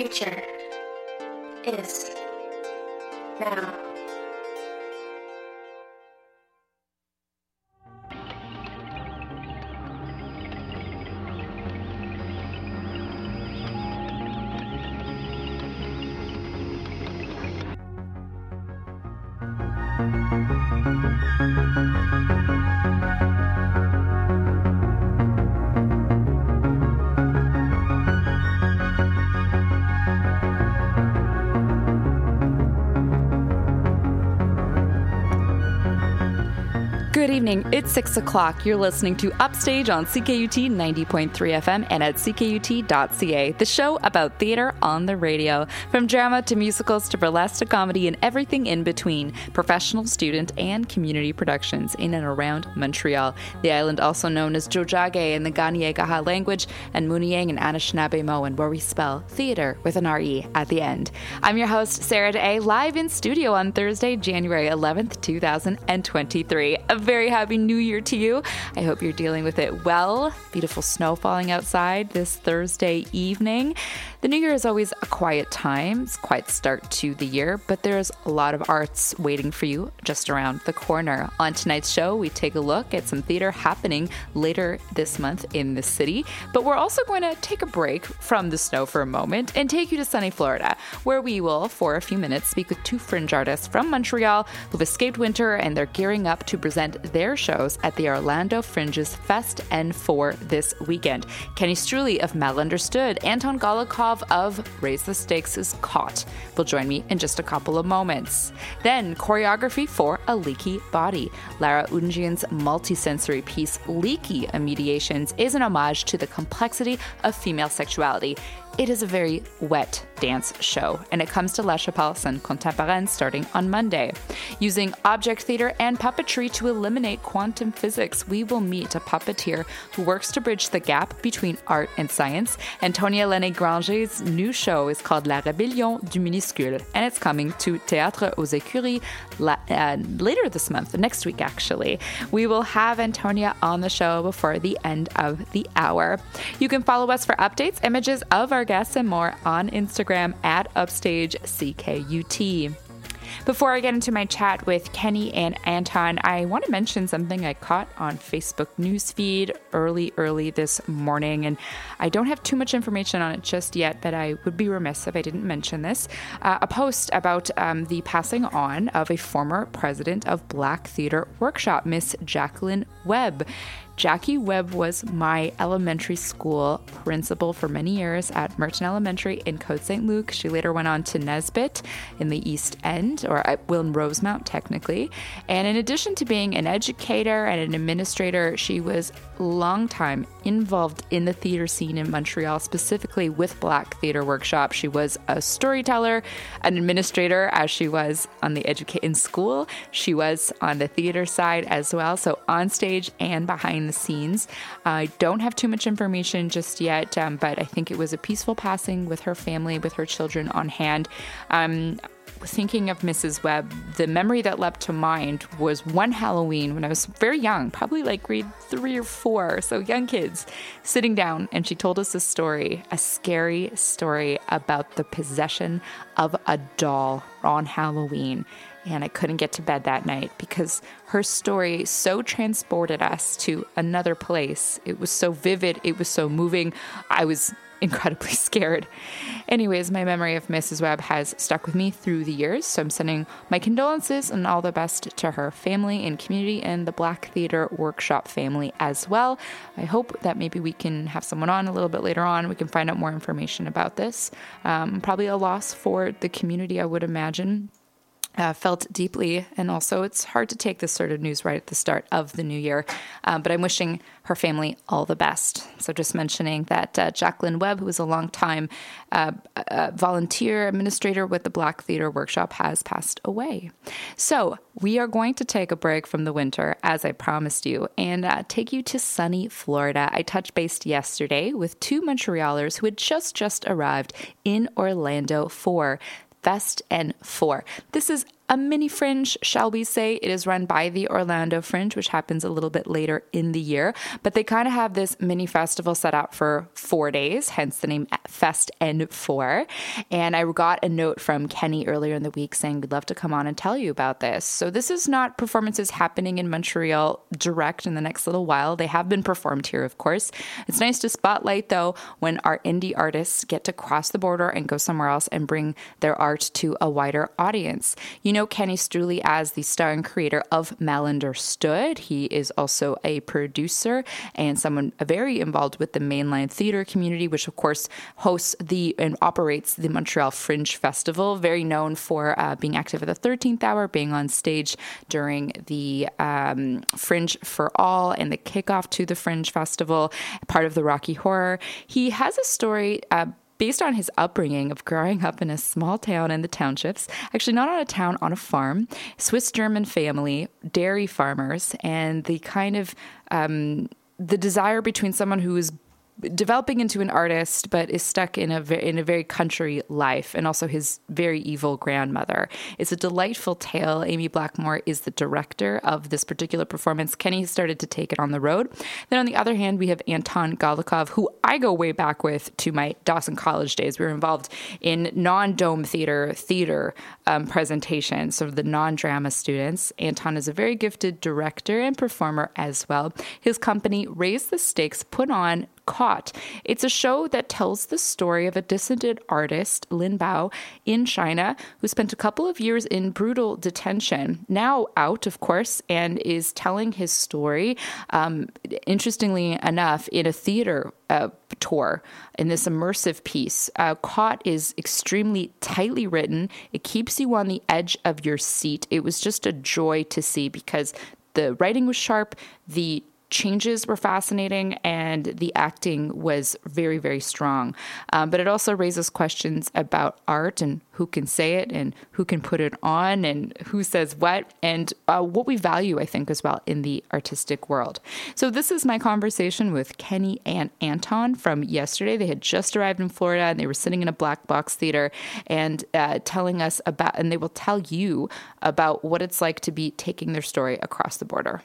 future is now. Good evening. It's 6 o'clock. You're listening to Upstage on CKUT 90.3 FM and at ckut.ca, the show about theater on the radio. From drama to musicals to burlesque to comedy and everything in between. Professional, student, and community productions in and around Montreal. The island also known as Tiohtià:ke in the Kanien'kehá:ka language and Muniang and Anishinaabemowin, where we spell theater with an R-E at the end. I'm your host, Sarah Day, live in studio on Thursday, January 11th, 2023. A very happy new year to you. I hope you're dealing with it well. Beautiful snow falling outside this Thursday evening. The new year is always a quiet time. It's a quiet start to the year, but there's a lot of arts waiting for you just around the corner. On tonight's show, we take a look at some theater happening later this month in the city, but we're also going to take a break from the snow for a moment and take you to sunny Florida, where we will, for a few minutes, speak with two fringe artists from Montreal who've escaped winter and they're gearing up to present their shows at the Orlando Fringes Fest N4 this weekend. Kenny Struley of Malunderstood, Anton Golokov of Raise the Stakes is Caught will join me in just a couple of moments. Then, choreography for A Leaky Body. Lara Unjian's multisensory piece, Leaky Mediations, is an homage to the complexity of female sexuality. It is a very wet dance show, and it comes to La Chapelle Scène Contemporaine starting on Monday. Using object theater and puppetry to eliminate quantum physics, we will meet a puppeteer who works to bridge the gap between art and science. Antonia Lene Granger's new show is called La Rébellion du Minuscule, and it's coming to Théâtre aux Écuries later this month, next week actually. We will have Antonia on the show before the end of the hour. You can follow us for updates, images of our guests, and more on Instagram at UpstageCKUT. Before I get into my chat with Kenny and Anton, I want to mention something I caught on Facebook newsfeed early this morning, and I don't have too much information on it just yet, but I would be remiss if I didn't mention this. A post about the passing on of a former president of Black Theater Workshop, Miss Jacqueline Webb. Jackie Webb was my elementary school principal for many years at Merton Elementary in Côte St. Luc. She later went on to Nesbitt in the East End, or at Wilton Rosemount, technically. And in addition to being an educator and an administrator, she was a long time involved in the theater scene in Montreal, specifically with Black Theater Workshop. She was a storyteller, an administrator, as she was on the in school. She was on the theater side as well, so on stage and behind the scenes. I don't have too much information just yet, but I think it was a peaceful passing with her family, with her children on hand. Thinking of Mrs. Webb, the memory that leapt to mind was one Halloween when I was very young, probably like grade 3 or 4, so young kids, sitting down, and she told us a story, a scary story about the possession of a doll on Halloween. And I couldn't get to bed that night because her story so transported us to another place. It was so vivid. It was so moving. I was incredibly scared. Anyways, my memory of Mrs. Webb has stuck with me through the years, so I'm sending my condolences and all the best to her family and community and the Black Theater Workshop family as well. I hope that maybe we can have someone on a little bit later on. We can find out more information about this. Probably a loss for the community, I would imagine. Felt deeply, and also it's hard to take this sort of news right at the start of the new year, but I'm wishing her family all the best. So just mentioning that Jacqueline Webb, who was a long-time volunteer administrator with the Black Theater Workshop, has passed away. So we are going to take a break from the winter, as I promised you, and take you to sunny Florida. I touched base yesterday with two Montrealers who had just arrived in Orlando for Fest N4. This is a mini Fringe, shall we say. It is run by the Orlando Fringe, which happens a little bit later in the year. But they kind of have this mini festival set up for 4 days, hence the name Fest N4. And I got a note from Kenny earlier in the week saying, we'd love to come on and tell you about this. So this is not performances happening in Montreal direct in the next little while. They have been performed here, of course. It's nice to spotlight, though, when our indie artists get to cross the border and go somewhere else and bring their art to a wider audience. You know Kenny Struley as the star and creator of Malinderstood. He is also a producer and someone very involved with the mainline theater community, which of course hosts and operates the Montreal Fringe Festival, very known for being active at the 13th Hour, being on stage during the Fringe for All and the kickoff to the Fringe Festival, part of the Rocky Horror. He has a story based on his upbringing of growing up in a small town in the townships, actually not on a town, on a farm, Swiss-German family, dairy farmers, and the kind of the desire between someone who is developing into an artist, but is stuck in a very country life, and also his very evil grandmother. It's a delightful tale. Amy Blackmore is the director of this particular performance. Kenny started to take it on the road. Then on the other hand, we have Anton Golikov, who I go way back with to my Dawson College days. We were involved in non-dome theater presentations, sort of the non-drama students. Anton is a very gifted director and performer as well. His company, Raise the Stakes, put on Caught. It's a show that tells the story of a dissident artist, Lin Bao, in China, who spent a couple of years in brutal detention, now out, of course, and is telling his story, interestingly enough, in a theater tour in this immersive piece. Caught is extremely tightly written. It keeps you on the edge of your seat. It was just a joy to see because the writing was sharp, the changes were fascinating, and the acting was very, very strong. But it also raises questions about art and who can say it and who can put it on and who says what, and what we value, I think, as well in the artistic world. So this is my conversation with Kenny and Anton from yesterday. They had just arrived in Florida and they were sitting in a black box theater and telling us about, and they will tell you about what it's like to be taking their story across the border.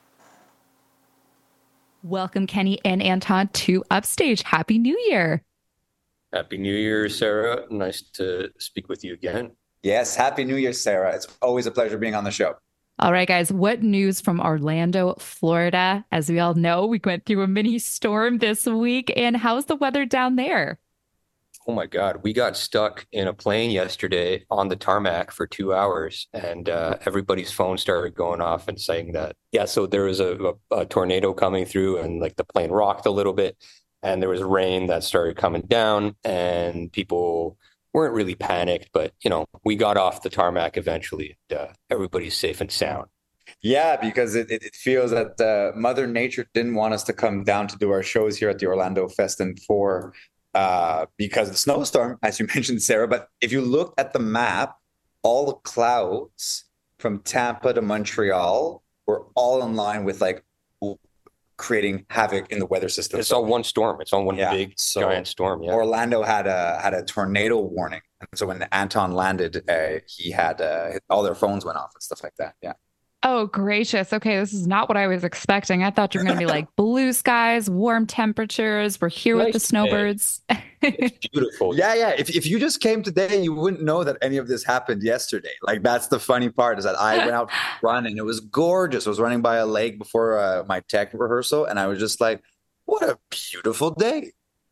Welcome, Kenny and Anton, to Upstage. Happy New Year. Happy New Year, Sarah. Nice to speak with you again. Yes, Happy New Year, Sarah. It's always a pleasure being on the show. All right, guys, what news from Orlando, Florida? As we all know, we went through a mini storm this week, and how's the weather down there? Oh my God, we got stuck in a plane yesterday on the tarmac for 2 hours, and everybody's phone started going off and saying that, so there was a tornado coming through and like the plane rocked a little bit, and there was rain that started coming down, and people weren't really panicked, but we got off the tarmac eventually, and everybody's safe and sound. Yeah, because it feels that Mother Nature didn't want us to come down to do our shows here at the Orlando Fest N4 because of the snowstorm, as you mentioned, Sarah. But if you look at the map, all the clouds from Tampa to Montreal were all in line with like creating havoc in the weather system. It's all one storm. It's all one big giant storm. Yeah. Orlando had a tornado warning, and so when Anton landed, he had all their phones went off and stuff like that. Yeah. Oh, gracious. Okay, this is not what I was expecting. I thought you were going to be like blue skies, warm temperatures. We're here with the snowbirds. It's beautiful. Yeah. If you just came today, you wouldn't know that any of this happened yesterday. Like, that's the funny part, is that I went out running. It was gorgeous. I was running by a lake before my tech rehearsal, and I was just like, what a beautiful day.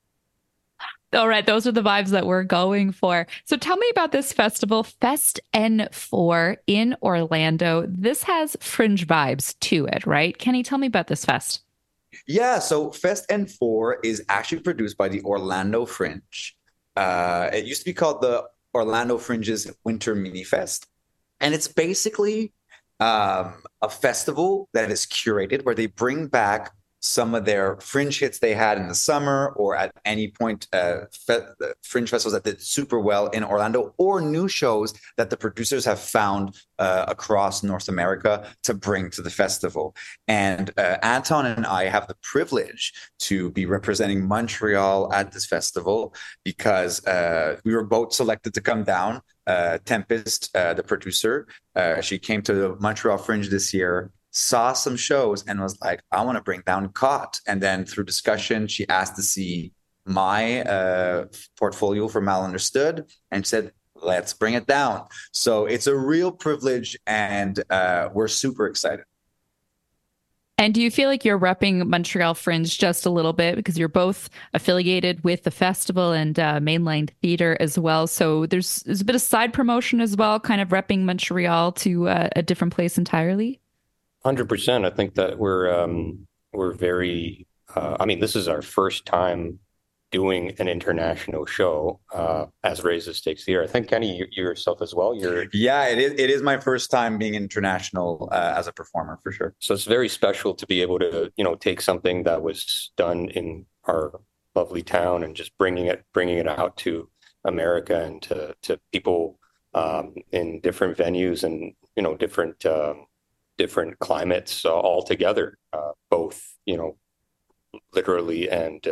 All right, those are the vibes that we're going for. So tell me about this festival, Fest N4 in Orlando. This has Fringe vibes to it, right? Kenny, tell me about this fest. Yeah, so Fest N4 is actually produced by the Orlando Fringe. It used to be called the Orlando Fringe's Winter Mini Fest. And it's basically a festival that is curated where they bring back some of their fringe hits they had in the summer, or at any point, fringe festivals that did super well in Orlando, or new shows that the producers have found across North America to bring to the festival. And Anton and I have the privilege to be representing Montreal at this festival because we were both selected to come down. Tempest, the producer, she came to the Montreal Fringe this year, saw some shows, and was like, I want to bring down Caught. And then through discussion, she asked to see my portfolio for Malunderstood and said, let's bring it down. So it's a real privilege, and we're super excited. And do you feel like you're repping Montreal Fringe just a little bit because you're both affiliated with the festival and mainline theater as well? So there's a bit of side promotion as well, kind of repping Montreal to a different place entirely. 100%. I think that we're very. I mean, this is our first time doing an international show as Raise the Stakes Theater. I think, Kenny, you yourself as well. Yeah, it is my first time being international as a performer, for sure. So it's very special to be able to, take something that was done in our lovely town and just bringing it out to America and to people in different venues and different climates all together, both literally and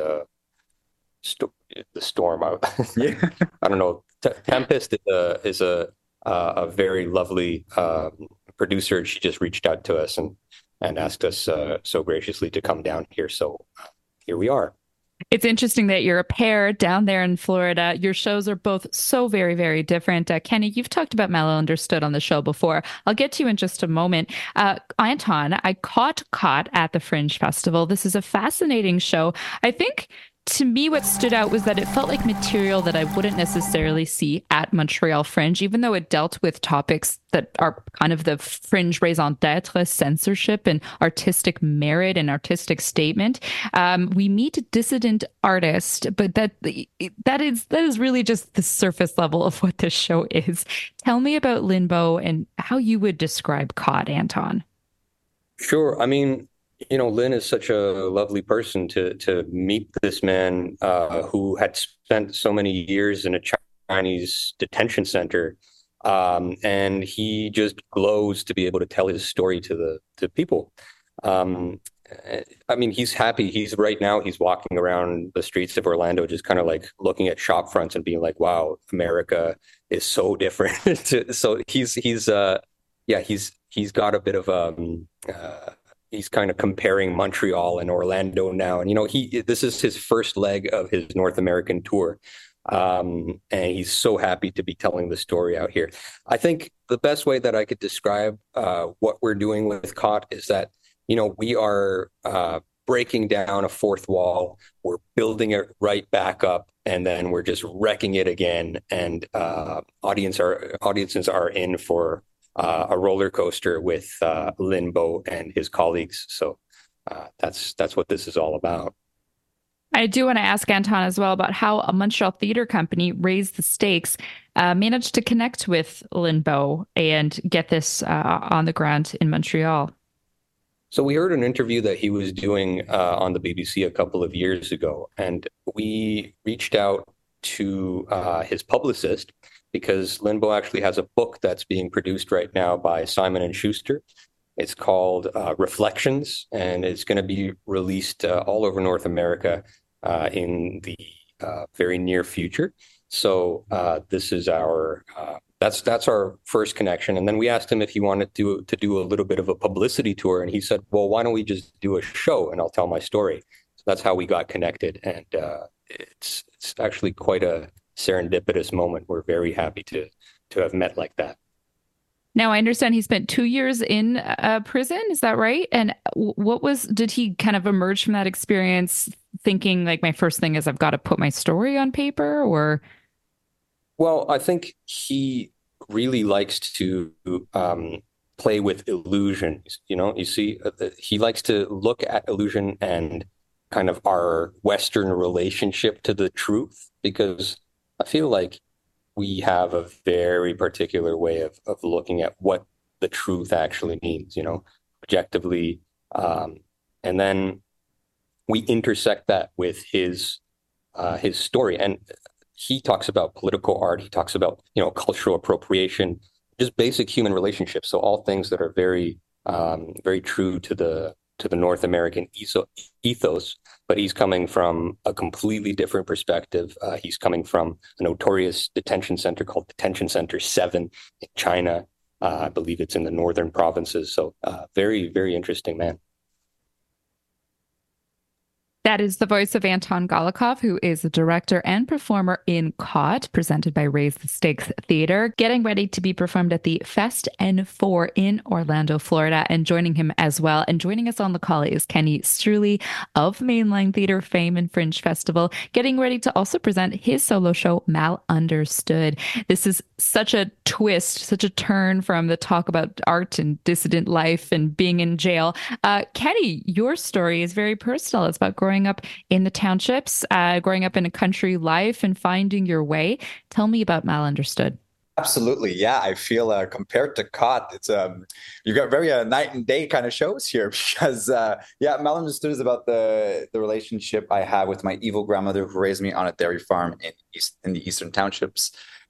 the storm. Yeah. I don't know. Tempest is a very lovely producer. She just reached out to us and asked us so graciously to come down here. So here we are. It's interesting that you're a pair down there in Florida. Your shows are both so very, very different. Kenny, you've talked about Malunderstood on the show before. I'll get to you in just a moment. Anton, I caught at the Fringe Festival. This is a fascinating show. I think to me, what stood out was that it felt like material that I wouldn't necessarily see at Montreal Fringe, even though it dealt with topics that are kind of the fringe raison d'etre, censorship and artistic merit and artistic statement. We meet a dissident artist, but that is really just the surface level of what this show is. Tell me about Linbo and how you would describe Caught, Anton. Sure. I mean, Lynn is such a lovely person to meet this man who had spent so many years in a Chinese detention center. And he just glows to be able to tell his story to people. I mean, he's happy. Right now, he's walking around the streets of Orlando, just kind of like looking at shop fronts and being like, wow, America is so different. So he's got a bit of he's kind of comparing Montreal and Orlando now. And, this is his first leg of his North American tour. And he's so happy to be telling the story out here. I think the best way that I could describe what we're doing with Caught is that, we are breaking down a fourth wall. We're building it right back up, and then we're just wrecking it again. And audiences are in for a roller coaster with Linbo and his colleagues. So that's what this is all about. I do want to ask Anton as well about how a Montreal theater company, Raise the Stakes, managed to connect with Linbo and get this on the ground in Montreal. So we heard an interview that he was doing on the BBC a couple of years ago, and we reached out to his publicist because Linbo actually has a book that's being produced right now by Simon & Schuster. It's called Reflections, and it's going to be released all over North America in the very near future. So this is that's our first connection. And then we asked him if he wanted to do a little bit of a publicity tour, and he said, well, why don't we just do a show and I'll tell my story. So that's how we got connected, and it's actually quite a serendipitous moment. We're very happy to have met like that. Now, I understand he spent 2 years in prison. Is that right? And did he kind of emerge from that experience thinking like, my first thing is I've got to put my story on paper, or? Well, I think he really likes to play with illusions. You see, he likes to look at illusion and kind of our Western relationship to the truth, because I feel like we have a very particular way of looking at what the truth actually means, objectively. And then we intersect that with his story. And he talks about political art. He talks about, cultural appropriation, just basic human relationships. So all things that are very, very true to the North American ethos. But he's coming from a completely different perspective. He's coming from a notorious detention center called Detention Center 7 in China. I believe it's in the northern provinces. So very, very interesting man. That is the voice of Anton Golikov, who is a director and performer in Caught, presented by Raise the Stakes Theater, getting ready to be performed at the Fest N4 in Orlando, Florida. And joining him as well, and joining us on the call, is Kenny Struley of Mainline Theater fame and Fringe Festival, getting ready to also present his solo show, Malunderstood. This is such a twist, such a turn from the talk about art and dissident life and being in jail. Kenny, your story is very personal. It's about growing up in the townships, growing up in a country life and finding your way. Tell me about Malunderstood. Absolutely. Yeah, I feel compared to Caught, it's you got very night and day kind of shows here because Malunderstood is about the relationship I have with my evil grandmother who raised me on a dairy farm in the eastern townships.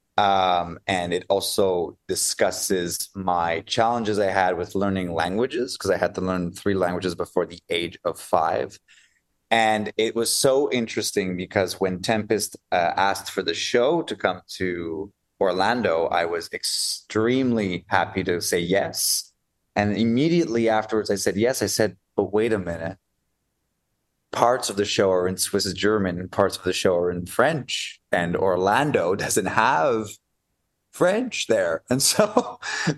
And it also discusses my challenges I had with learning languages because I had to learn 3 languages before the age of 5. And it was so interesting because when Tempest asked for the show to come to Orlando, I was extremely happy to say yes. And immediately afterwards, I said yes. I said, but wait a minute. Parts of the show are in Swiss German and parts of the show are in French. And Orlando doesn't have French there. And so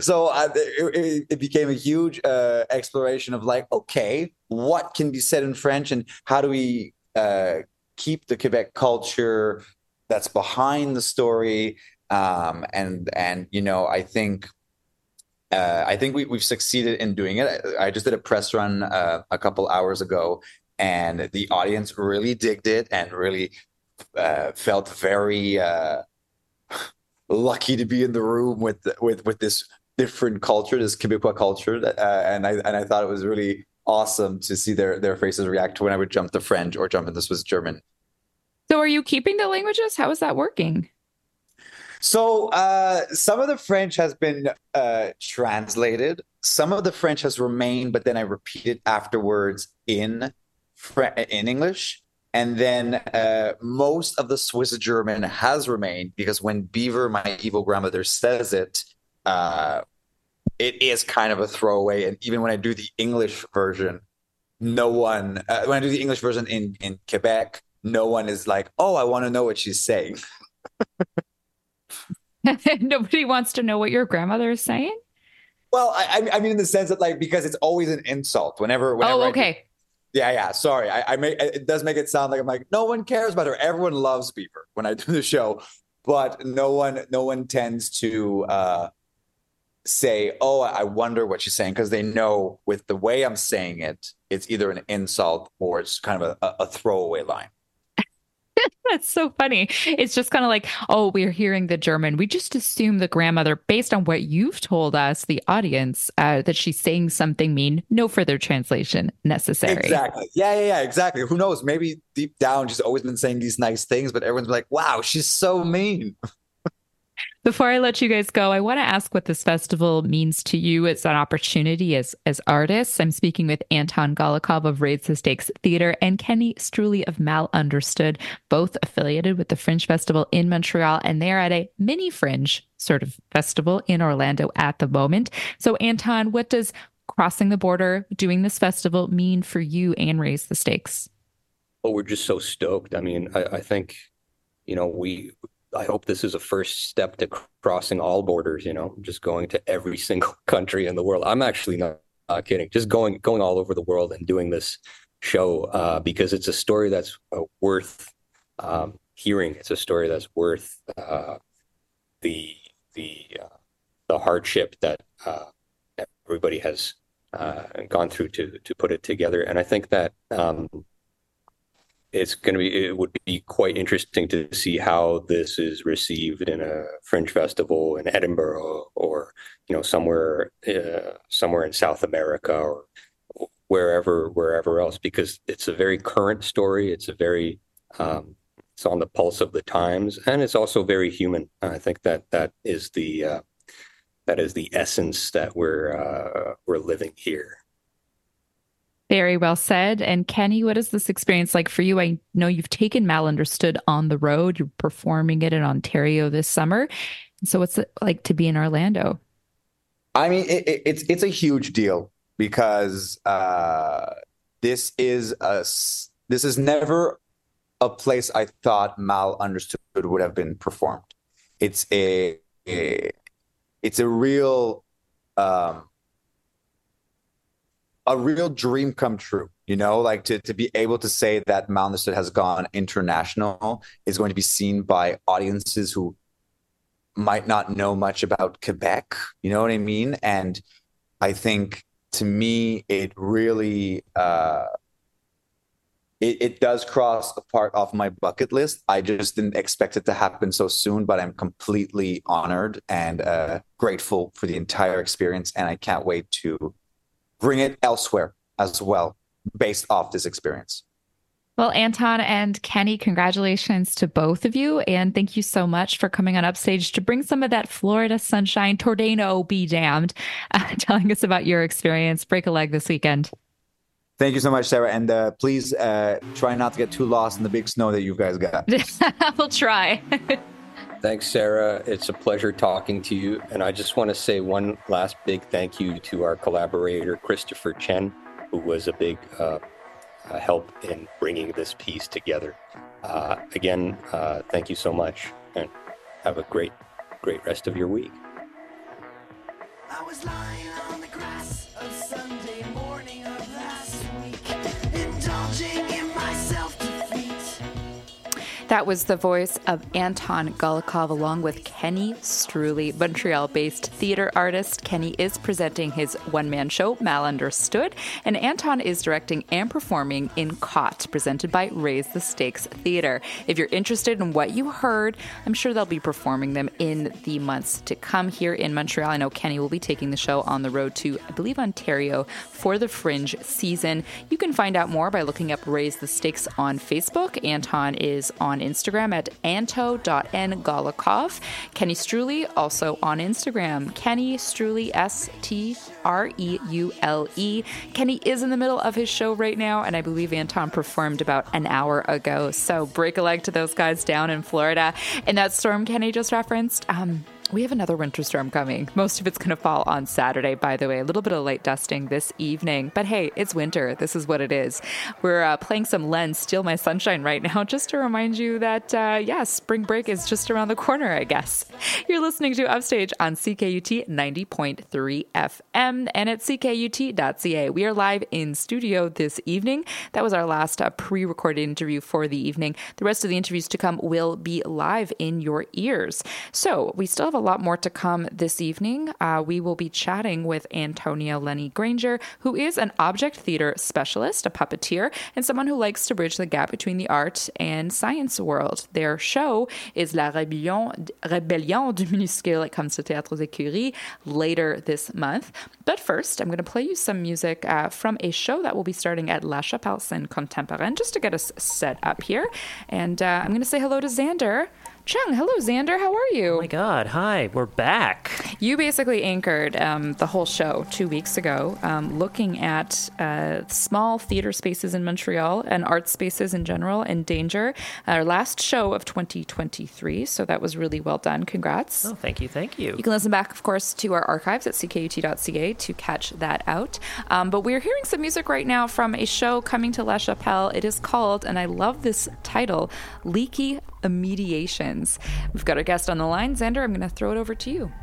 it became a huge exploration of like, okay, what can be said in French and how do we keep the Quebec culture that's behind the story? And I think we've succeeded in doing it. I just did a press run a couple hours ago, and the audience really digged it and really felt very lucky to be in the room with this different culture, this Quebecois culture. And I thought it was really awesome to see their faces react to when I would jump to French or jump into Swiss German. So are you keeping the languages? How is that working? So some of the French has been translated. Some of the French has remained, but then I repeat it afterwards in English. And then most of the Swiss German has remained because when Beaver, my evil grandmother, says it, it is kind of a throwaway. And even when I do the English version, when I do the English version in Quebec, no one is like, oh, I want to know what she's saying. Nobody wants to know what your grandmother is saying? Well, I mean, in the sense that because it's always an insult whenever oh, okay. Yeah. Sorry. It does make it sound like I'm like, no one cares about her. Everyone loves Beaver when I do the show, but no one tends to say, oh, I wonder what she's saying. Because they know with the way I'm saying it, it's either an insult or it's kind of a throwaway line. That's so funny. It's just kind of like, oh, we're hearing the German. We just assume the grandmother, based on what you've told us, the audience, that she's saying something mean. No further translation necessary. Exactly. Yeah, exactly. Who knows? Maybe deep down, she's always been saying these nice things, but everyone's like, wow, she's so mean. Before I let you guys go, I want to ask what this festival means to you as an opportunity as artists. I'm speaking with Anton Golikov of Raise the Stakes Theater and Kenny Struley of Malunderstood, both affiliated with the Fringe Festival in Montreal, and they're at a mini Fringe sort of festival in Orlando at the moment. So, Anton, what does crossing the border, doing this festival mean for you and Raise the Stakes? Well, we're just so stoked. I mean, I think, I hope this is a first step to crossing all borders, just going to every single country in the world. I'm actually not kidding, just going all over the world and doing this show because it's a story that's worth hearing. It's a story that's worth the hardship that everybody has gone through to put it together. And I think that it would be quite interesting to see how this is received in a Fringe festival in Edinburgh or somewhere in South America or wherever else, because it's a very current story. It's a very it's on the pulse of the times, and it's also very human. I think that is the essence that we're living here. Very well said. And Kenny, what is this experience like for you? I know you've taken Malunderstood on the road. You're performing it in Ontario this summer. So what's it like to be in Orlando? I mean, it's a huge deal because this is never a place I thought Malunderstood would have been performed. It's a real dream come true, like to be able to say that Malunderstood has gone international, is going to be seen by audiences who might not know much about Quebec. You know what I mean? And I think, to me, it really it does cross a part of my bucket list. I just didn't expect it to happen so soon, but I'm completely honored and grateful for the entire experience, and I can't wait to bring it elsewhere as well, based off this experience. Well, Anton and Kenny, congratulations to both of you. And thank you so much for coming on Upstage to bring some of that Florida sunshine, tornado be damned, telling us about your experience. Break a leg this weekend. Thank you so much, Sarah. And please try not to get too lost in the big snow that you guys got. We'll try. Thanks, Sarah. It's a pleasure talking to you. And I just want to say one last big thank you to our collaborator, Christopher Chen, who was a big help in bringing this piece together. Again, thank you so much, and have a great rest of your week. I was lying on the grass of Sunday morning of last week, indulging in my self-defeat. That was the voice of Anton Golikov along with Kenny Struli, Montreal-based theater artist. Kenny is presenting his one-man show, Malunderstood, and Anton is directing and performing in Caught, presented by Raise the Stakes Theater. If you're interested in what you heard, I'm sure they'll be performing them in the months to come here in Montreal. I know Kenny will be taking the show on the road to, I believe, Ontario for the Fringe season. You can find out more by looking up Raise the Stakes on Facebook. Anton is on Instagram at anto.ngolikov. Kenny Struli also on Instagram, Kenny Struli, Streule. Kenny is in the middle of his show right now, and I believe Anton performed about an hour ago. So break a leg to those guys down in Florida. And that storm Kenny just referenced, we have another winter storm coming. Most of it's going to fall on Saturday, by the way. A little bit of light dusting this evening. But hey, it's winter. This is what it is. We're playing some Len, Steal My Sunshine right now, just to remind you that, spring break is just around the corner, I guess. You're listening to Upstage on CKUT 90.3 FM and at ckut.ca. We are live in studio this evening. That was our last pre-recorded interview for the evening. The rest of the interviews to come will be live in your ears. So we still have a lot more to come this evening. We will be chatting with Antonia Lenny Granger, who is an object theater specialist, a puppeteer, and someone who likes to bridge the gap between the art and science world. Their show is La Rébellion du Minuscule. It comes to Théâtre des Curies later this month. But first, I'm going to play you some music from a show that will be starting at La Chapelle Scène Contemporaine, just to get us set up here. And I'm going to say hello to Xander Chung. Hello, Xander. How are you? Oh my God. Hi. We're back. You basically anchored the whole show 2 weeks ago, looking at small theater spaces in Montreal and art spaces in general in danger. Our last show of 2023. So that was really well done. Congrats. Oh, thank you. Thank you. You can listen back, of course, to our archives at ckut.ca to catch that out. But we're hearing some music right now from a show coming to La Chapelle. It is called, and I love this title, Leaky Mediations. We've got our guest on the line. Xander, I'm going to throw it over to you.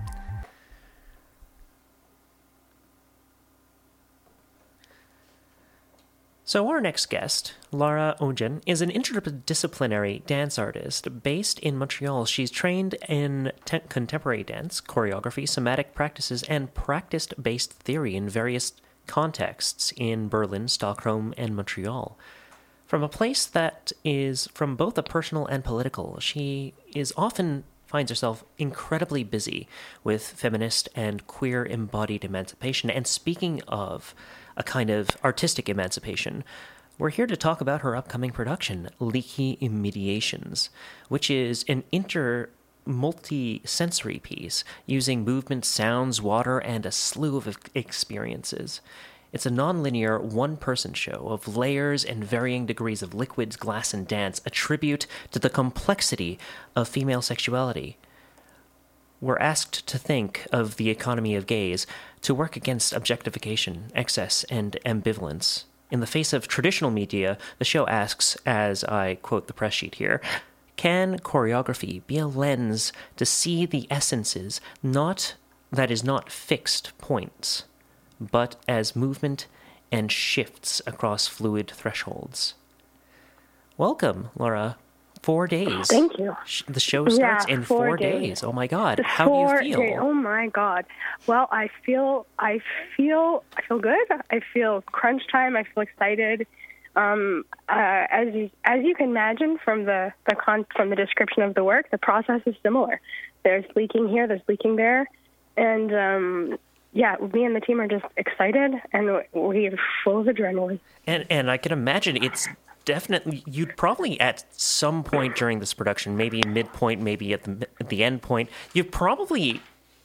So our next guest, Laura Ongen, is an interdisciplinary dance artist based in Montreal. She's trained in contemporary dance, choreography, somatic practices, and practice-based theory in various contexts in Berlin, Stockholm, and Montreal. From a place that is from both a personal and political, she often finds herself incredibly busy with feminist and queer embodied emancipation. And speaking of a kind of artistic emancipation. We're here to talk about her upcoming production, Leaky Mediations, which is an multi-sensory piece using movement, sounds, water, and a slew of experiences. It's a non-linear, one-person show of layers and varying degrees of liquids, glass, and dance, a tribute to the complexity of female sexuality. We're asked to think of the economy of gaze, to work against objectification, excess, and ambivalence. In the face of traditional media, the show asks, as I quote the press sheet here, can choreography be a lens to see the essences that is not fixed points, but as movement and shifts across fluid thresholds? Welcome, Laura. 4 days. Thank you. The show starts in 4 days. Oh my God. How do you feel? Oh my God. Well, I feel good. I feel crunch time. I feel excited. As you can imagine from the description of the work, the process is similar. There's leaking here, there's leaking there, and me and the team are just excited, and we're full of adrenaline. And I can imagine it's definitely, you'd probably at some point during this production, maybe midpoint, maybe at the end point, you probably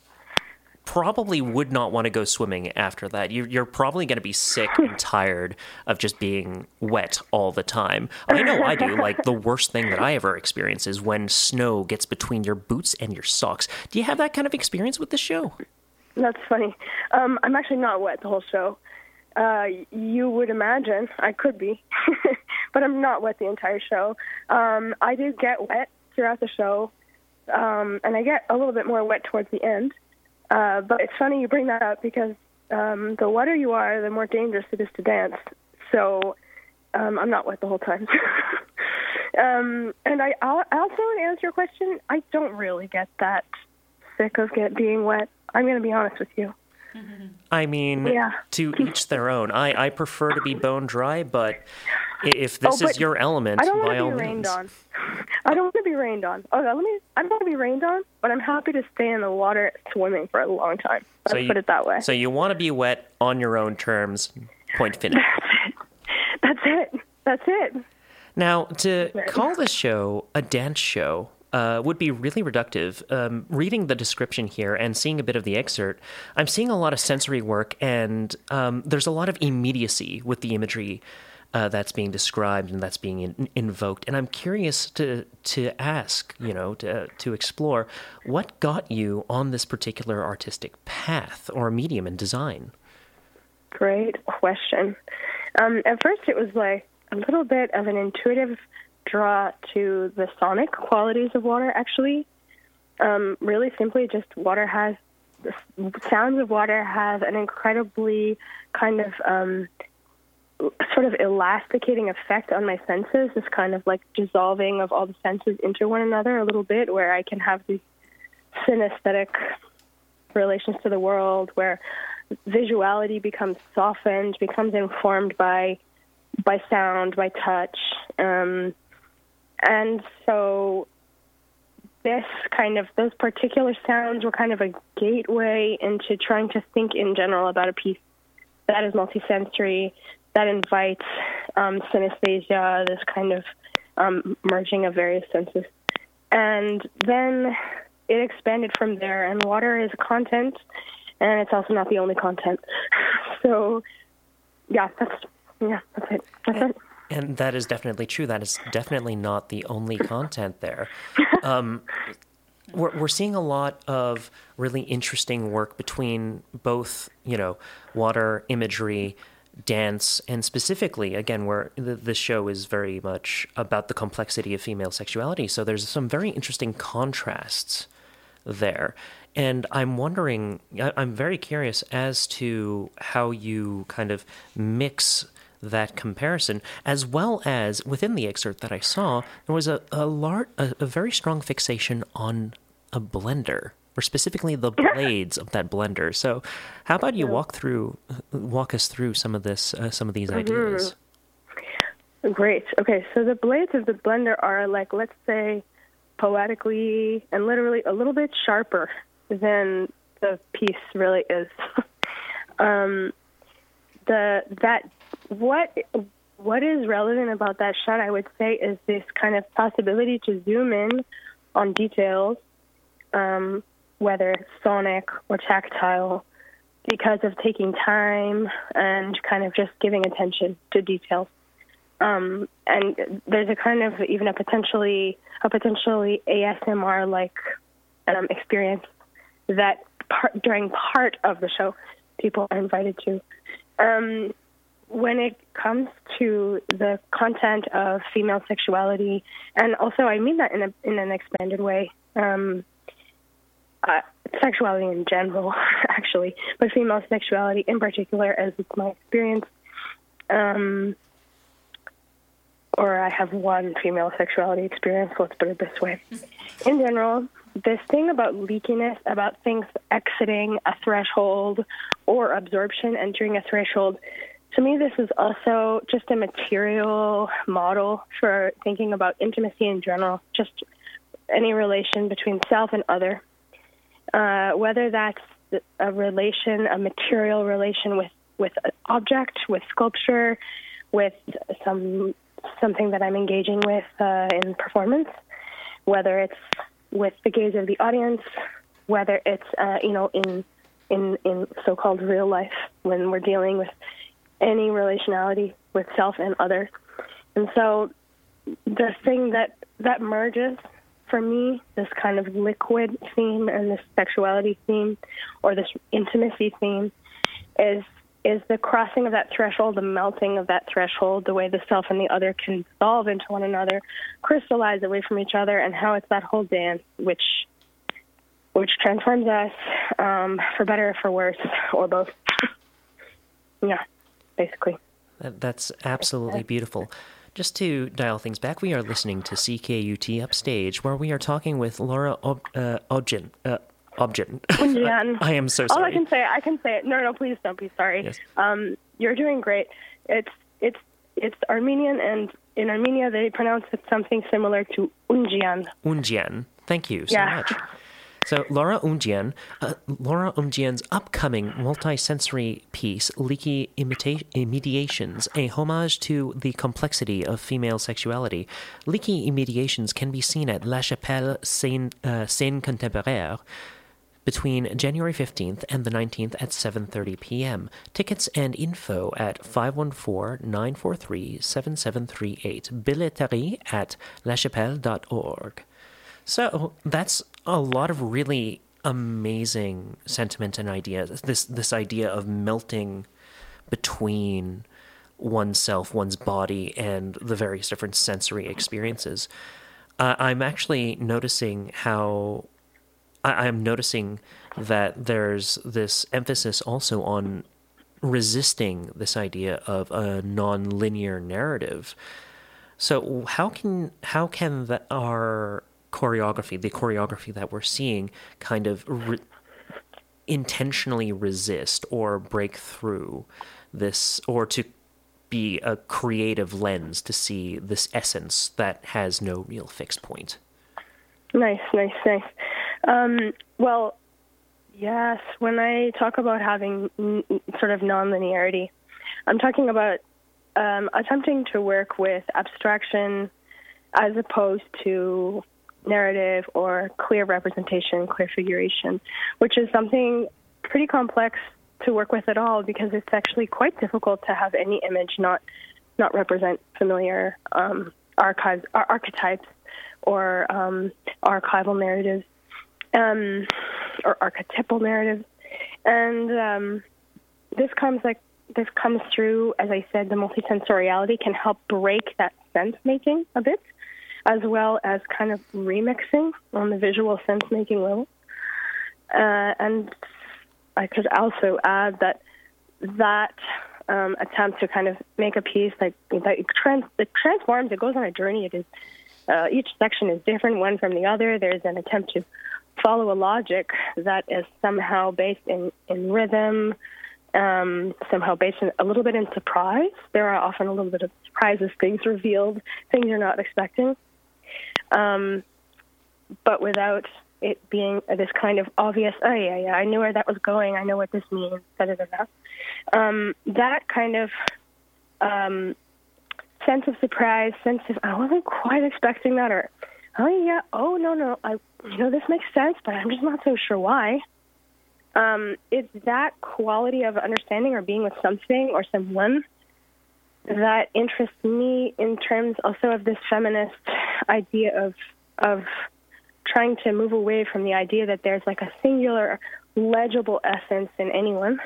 would not want to go swimming after that. You're probably going to be sick and tired of just being wet all the time. I know I do. Like, the worst thing that I ever experience is when snow gets between your boots and your socks. Do you have that kind of experience with the show? That's funny. I'm actually not wet the whole show. You would imagine I could be, but I'm not wet the entire show. I do get wet throughout the show, and I get a little bit more wet towards the end. But it's funny you bring that up because the wetter you are, the more dangerous it is to dance. So I'm not wet the whole time. And I also, to answer your question, I don't really get that sick of being wet. I'm going to be honest with you. I mean, to each their own. I prefer to be bone dry, but if this is your element, by all means. I don't want to be rained on. I don't want to be rained on, but I'm happy to stay in the water swimming for a long time. Let's put it that way. So you want to be wet on your own terms, point finish. That's it. Now, to call this show a dance show would be really reductive. Reading the description here and seeing a bit of the excerpt, I'm seeing a lot of sensory work, and there's a lot of immediacy with the imagery that's being described and that's being invoked. And I'm curious to ask, to explore, what got you on this particular artistic path or medium and design? Great question. At first, it was like a little bit of an intuitive draw to the sonic qualities of water, actually. Really simply, just the sounds of water have an incredibly kind of sort of elasticating effect on my senses, this kind of like dissolving of all the senses into one another a little bit, where I can have these synesthetic relations to the world, where visuality becomes softened, becomes informed by sound, by touch. And so those particular sounds were kind of a gateway into trying to think in general about a piece that is multisensory, that invites synesthesia, this kind of merging of various senses. And then it expanded from there, and water is content, and it's also not the only content. So, that's it. That's it. And that is definitely true. That is definitely not the only content there. We're seeing a lot of really interesting work between both, water, imagery, dance, and specifically, again, where the show is very much about the complexity of female sexuality. So there's some very interesting contrasts there. And I'm wondering, I'm very curious as to how you kind of mix that comparison, as well as within the excerpt that I saw, there was a very strong fixation on a blender, or specifically the blades of that blender. So, how about you walk us through some of these ideas? Great. Okay, so the blades of the blender are like, let's say, poetically and literally a little bit sharper than the piece really is. what is relevant about that shot, I would say, is this kind of possibility to zoom in on details, whether it's sonic or tactile, because of taking time and kind of just giving attention to details. And there's a kind of even a potentially ASMR-like experience that during part of the show people are invited to. When it comes to the content of female sexuality, and also I mean that in an expanded way, sexuality in general, actually, but female sexuality in particular, as it's my experience, or I have one female sexuality experience, let's put it this way. In general, this thing about leakiness, about things exiting a threshold or absorption entering a threshold, to me, this is also just a material model for thinking about intimacy in general, just any relation between self and other, whether that's a relation, a material relation with an object, with sculpture, with something that I'm engaging with in performance, whether it's with the gaze of the audience, whether it's in so-called real life when we're dealing with any relationality with self and other. And so the thing that merges for me, this kind of liquid theme and this sexuality theme or this intimacy theme is the crossing of that threshold, the melting of that threshold, the way the self and the other can dissolve into one another, crystallize away from each other, and how it's that whole dance which transforms us for better or for worse, or both. Yeah, basically. That's absolutely beautiful. Just to dial things back, we are listening to CKUT Upstage, where we are talking with Laura Oudjian. I am so sorry. All I can say it. No, please don't be sorry. Yes. You're doing great. It's Armenian, and in Armenia they pronounce it something similar to Oudjian. Oudjian. Thank you so much. So Laura Oudjian's upcoming multi-sensory piece, Leaky Immediations, a homage to the complexity of female sexuality. Leaky Immediations can be seen at La Chapelle Scène Contemporaire between January 15th and the 19th at 7:30 p.m. Tickets and info at 514-943-7738. Billetterie at lachapelle.org. So that's a lot of really amazing sentiment and ideas. This idea of melting between oneself, one's body, and the various different sensory experiences. I'm actually noticing I'm noticing that there's this emphasis also on resisting this idea of a non-linear narrative. So how can our choreography, the choreography that we're seeing, kind of intentionally resist or break through this, or to be a creative lens to see this essence that has no real fixed point? Nice. Well, yes, when I talk about having sort of non-linearity, I'm talking about attempting to work with abstraction as opposed to narrative or clear representation, clear figuration, which is something pretty complex to work with at all, because it's actually quite difficult to have any image not represent familiar archetypes or archival narratives or archetypal narratives. And this comes through, as I said, the multisensoriality can help break that sense making a bit, as well as kind of remixing on the visual sense-making level. And I could also add that attempt to kind of make a piece it transforms, it goes on a journey. It is each section is different one from the other. There's an attempt to follow a logic that is somehow based in rhythm, somehow based a little bit in surprise. There are often a little bit of surprises, things revealed, things you're not expecting. But without it being this kind of obvious, oh, yeah, I knew where that was going, I know what this means, da-da-da-da. That kind of sense of surprise, sense of, I wasn't quite expecting that, or, oh, yeah, oh, no, this makes sense, but I'm just not so sure why. It's that quality of understanding or being with something or someone that interests me in terms also of this feminist idea of trying to move away from the idea that there's like a singular, legible essence in anyone,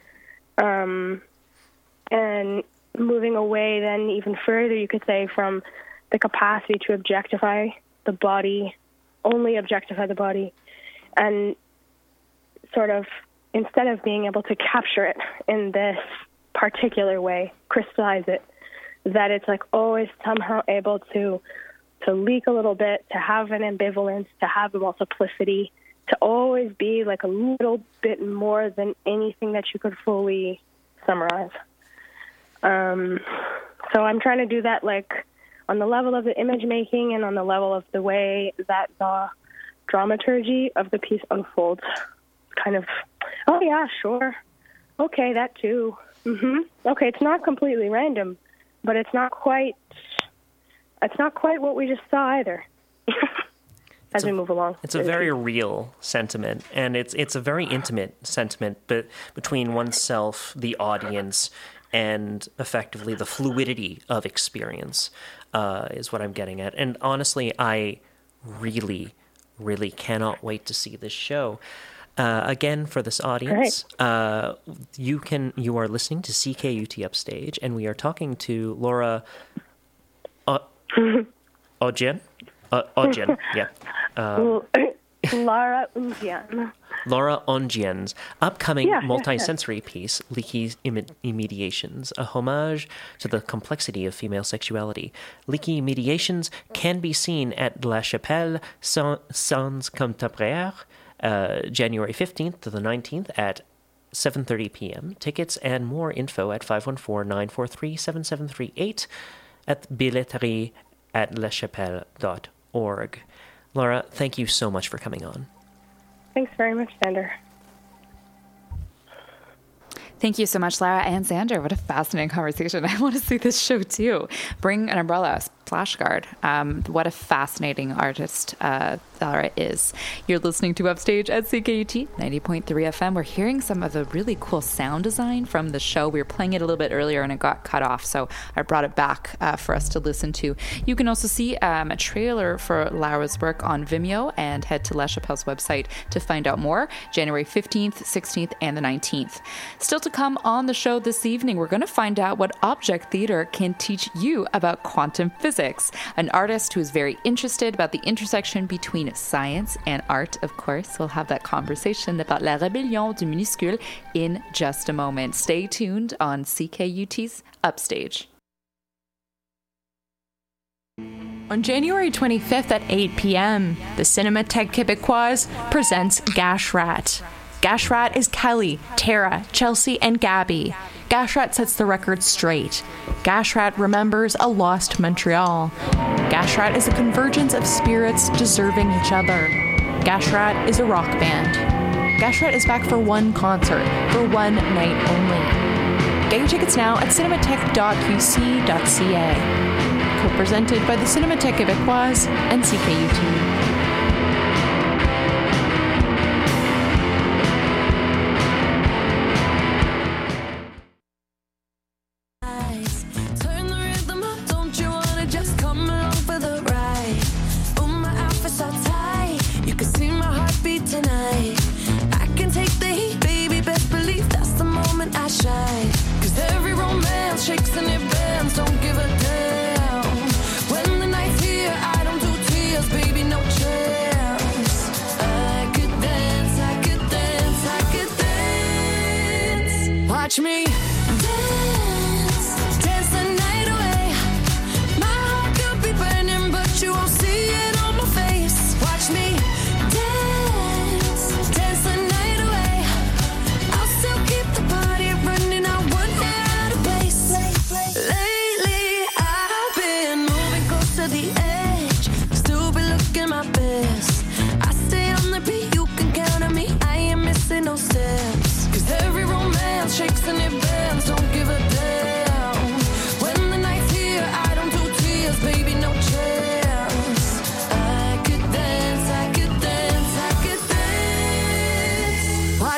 and moving away then even further, you could say, from the capacity to objectify the body, only objectify the body, and sort of, instead of being able to capture it in this particular way, crystallize it, that it's like always somehow able to leak a little bit, to have an ambivalence, to have a multiplicity, to always be like a little bit more than anything that you could fully summarize. So I'm trying to do that like on the level of the image making and on the level of the way that the dramaturgy of the piece unfolds. Kind of, oh yeah, sure. Okay, that too. Okay, it's not completely random, but it's not quite what we just saw either. As we move along. It's a very real sentiment, and it's a very intimate sentiment between oneself, the audience, and effectively the fluidity of experience is what I'm getting at. And honestly, I really, really cannot wait to see this show. Again, for this audience, you are listening to CKUT Upstage, and we are talking to Laura Onjian. Yeah. Laura Onjian. Laura Onjian's upcoming multisensory piece, Leaky Mediations, a homage to the complexity of female sexuality. Leaky Mediations can be seen at La Chapelle Sans Contemporaire, January 15th to the 19th at 7:30 p.m. Tickets and more info at 514-943-7738 at billetterie at lachapelle.org. Laura, thank you so much for coming on. Thanks very much, Sander. Thank you so much, Lara and Xander. What a fascinating conversation. I want to see this show too. Bring an umbrella, flashguard. What a fascinating artist Lara is. You're listening to Upstage at CKUT 90.3 FM. We're hearing some of the really cool sound design from the show. We were playing it a little bit earlier and it got cut off, so I brought it back for us to listen to. You can also see a trailer for Lara's work on Vimeo and head to La Chapelle's website to find out more. January 15th, 16th, and the 19th. Still to come on the show this evening, we're going to find out what object theater can teach you about quantum physics. An artist who is very interested about the intersection between science and art, of course. We'll have that conversation about La Rébellion du Minuscule in just a moment. Stay tuned on CKUT's Upstage. On January 25th at 8 p.m., the Cinémathèque Québécoise presents Gashrat. Gashrat is Kelly, Tara, Chelsea, and Gabby. Gashrat sets the record straight. Gashrat remembers a lost Montreal. Gashrat is a convergence of spirits deserving each other. Gashrat is a rock band. Gashrat is back for one concert, for one night only. Get your tickets now at cinemathèque.qc.ca. Co-presented by the Cinémathèque Québécoise and CKUT. Don't give a damn. When the night's here, I don't do tears, baby, no chance.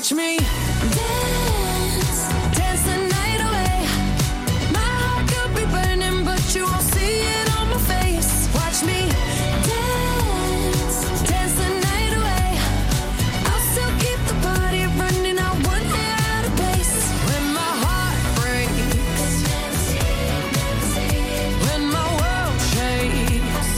Watch me dance, dance the night away. My heart could be burning, but you won't see it on my face. Watch me dance, dance the night away. I'll still keep the party running. I won't hear out of place. When my heart breaks, when my world shakes,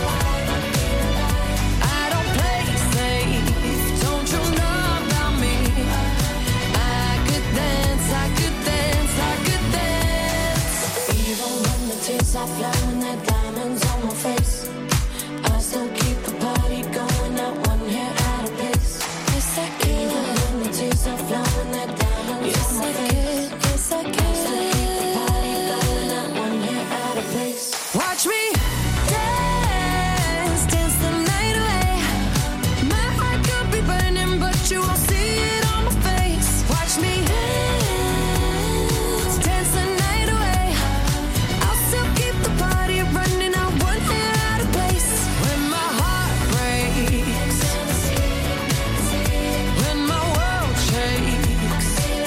I don't play safe. Don't you know about me? I could dance, I could dance, I could dance. Even when the tears are flowing, that diamonds on my face, I still keep the party going. Not one hair out of place. Yes, I could. Even when the tears are flowing, that diamonds on my face, yes, I could. I still keep the party going. Not one hair out of place. Watch me dance, dance the night away. My heart could be burning, but you won't see it on my face. Watch me dance, dance the night away. I'll still keep the party running. I won't hear out of place. When my heart breaks, when my world shakes,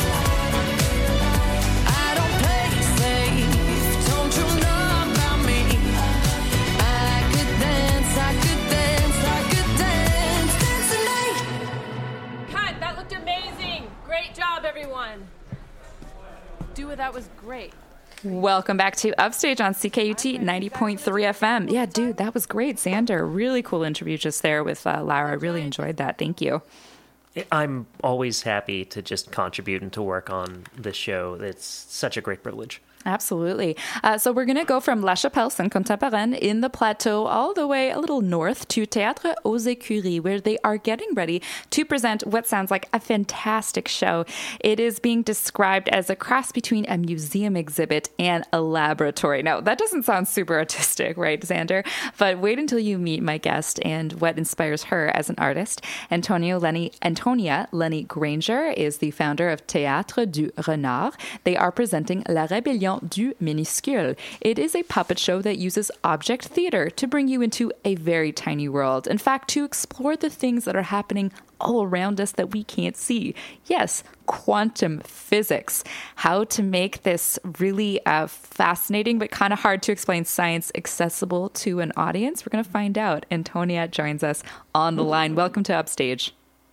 I don't play safe. Don't you know about me? I could dance, I could dance, I could dance, dance the night. Cut! That looked amazing! Great job, everyone! Dua, that was great. Welcome back to Upstage on CKUT 90.3 FM. Yeah, dude, that was great, Xander. Really cool interview just there with Lara. I really enjoyed that. Thank you. I'm always happy to just contribute and to work on this show. It's such a great privilege. Absolutely. So we're going to go from La Chapelle Sainte-Contemporaine in the Plateau all the way a little north to Théâtre aux Écuries, where they are getting ready to present what sounds like a fantastic show. It is being described as a cross between a museum exhibit and a laboratory. Now, that doesn't sound super artistic, right, Xander? But wait until you meet my guest and what inspires her as an artist. Antonia Lenny Granger is the founder of Théâtre du Renard. They are presenting La Rébellion du Minuscule. It is a puppet show that uses object theater to bring you into a very tiny world. In fact, to explore the things that are happening all around us that we can't see. Yes, quantum physics. How to make this really fascinating but kind of hard to explain science accessible to an audience. We're going to find out. Antonia joins us on the line. Welcome to Upstage.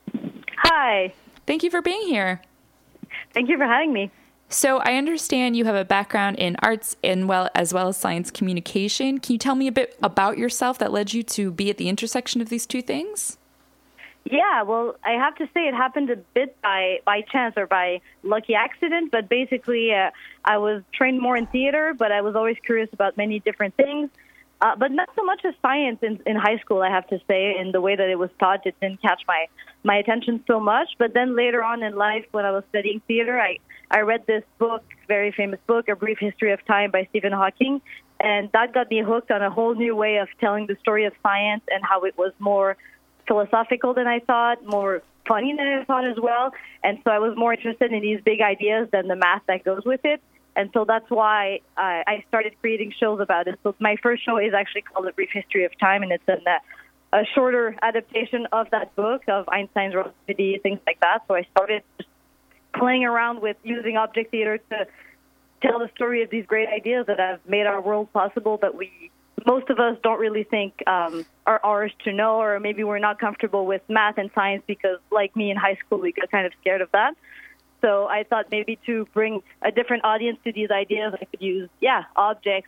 Hi. Thank you for being here. Thank you for having me. So I understand you have a background in arts as well as science communication. Can you tell me a bit about yourself that led you to be at the intersection of these two things? Yeah, well, I have to say it happened a bit by chance or by lucky accident, but basically I was trained more in theater, but I was always curious about many different things. But not so much as science in high school, I have to say, in the way that it was taught. It didn't catch my attention so much. But then later on in life, when I was studying theater, I read this book, very famous book, A Brief History of Time by Stephen Hawking, and that got me hooked on a whole new way of telling the story of science and how it was more philosophical than I thought, more funny than I thought as well. And so I was more interested in these big ideas than the math that goes with it. And so that's why I started creating shows about it. So my first show is actually called A Brief History of Time, and it's a shorter adaptation of that book, of Einstein's relativity, things like that. So I started just playing around with using object theater to tell the story of these great ideas that have made our world possible, but most of us don't really think are ours to know, or maybe we're not comfortable with math and science because, like me in high school, we got kind of scared of that. So I thought maybe to bring a different audience to these ideas, I could use, objects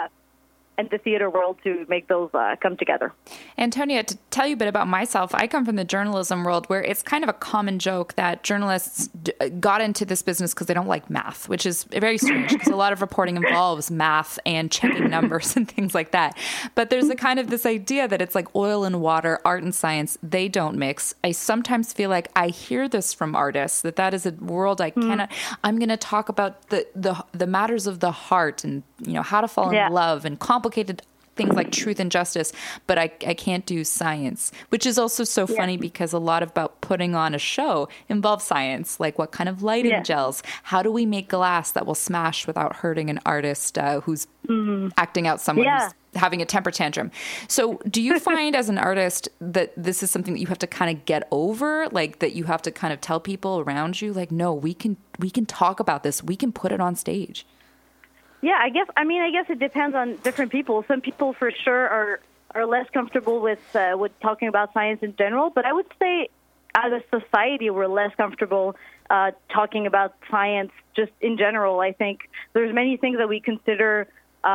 and the theater world to make those come together. Antonia, to tell you a bit about myself, I come from the journalism world where it's kind of a common joke that journalists got into this business because they don't like math, which is very strange because a lot of reporting involves math and checking numbers and things like that. But there's a kind of this idea that it's like oil and water, art and science, they don't mix. I sometimes feel like I hear this from artists, that is a world I cannot. I'm going to talk about the matters of the heart and, how to fall in love and complicated things like truth and justice, but I can't do science, which is also so funny because a lot about putting on a show involves science, like what kind of lighting gels, how do we make glass that will smash without hurting an artist who's acting out someone who's having a temper tantrum. So do you find as an artist that this is something that you have to kind of get over, like that you have to kind of tell people around you, like, no, we can talk about this. We can put it on stage. Yeah, I guess it depends on different people. Some people for sure are less comfortable with talking about science in general, but I would say as a society we're less comfortable talking about science just in general. I think there's many things that we consider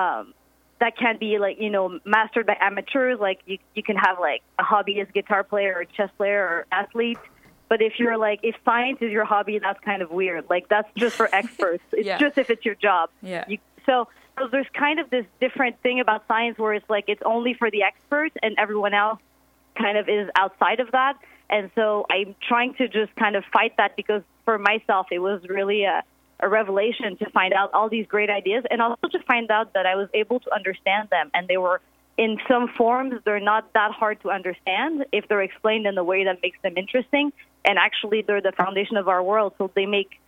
that can be mastered by amateurs. Like you can have like a hobbyist guitar player or chess player or athlete. But if science is your hobby, that's kind of weird. Like that's just for experts. It's just if it's your job. Yeah. So there's kind of this different thing about science where it's like it's only for the experts and everyone else kind of is outside of that. And so I'm trying to just kind of fight that, because for myself it was really a revelation to find out all these great ideas, and also to find out that I was able to understand them. And they were, in some forms, they're not that hard to understand if they're explained in a way that makes them interesting. And actually, they're the foundation of our world. So they make,